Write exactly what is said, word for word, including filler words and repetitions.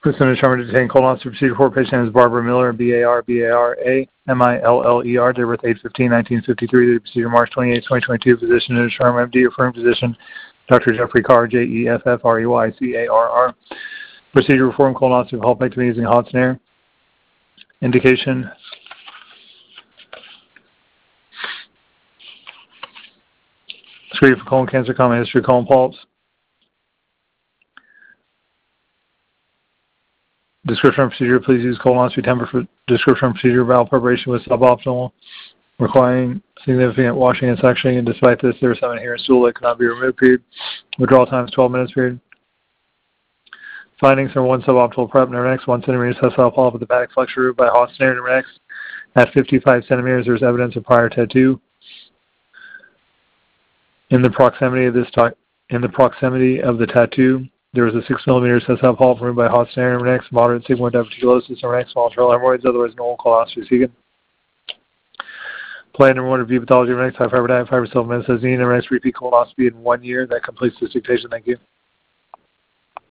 Person determined to detain colonoscopy procedure for patient name is Barbara Miller, B A R B A R A M I L L E R, date of birth eight fifteen nineteen fifty-three, the procedure March twenty-eighth, twenty twenty-two, physician to determine M D, referring physician Doctor Jeffrey Carr, J E F F R E Y C A R R. Procedure reform colonoscopy pulpectomy using hot snare. Indication. Screening for colon cancer, common history, colon polyps. Description of procedure, please use colonoscopy temper for description of procedure, bowel preparation was suboptimal, requiring significant washing and suctioning, and despite this, there was some inherent stool that could not be removed, period. Withdrawal time is twelve minutes, period. Findings are one suboptimal prep, next one centimeter sessile polyp with the hepatic flexure root by hot snare, next at fifty-five centimeters, there's evidence of prior tattoo. In the proximity of this in the proximity of the tattoo, there was a six millimeter sessile polyp removed by hot snare, next moderate sigmoid diverticulosis, next small internal hemorrhoids, otherwise normal colonoscopy secant. Plan number one, review pathology, next high fiber diet, fiber supplements, as needed, next repeat colonoscopy in one year. That completes this dictation. Thank you.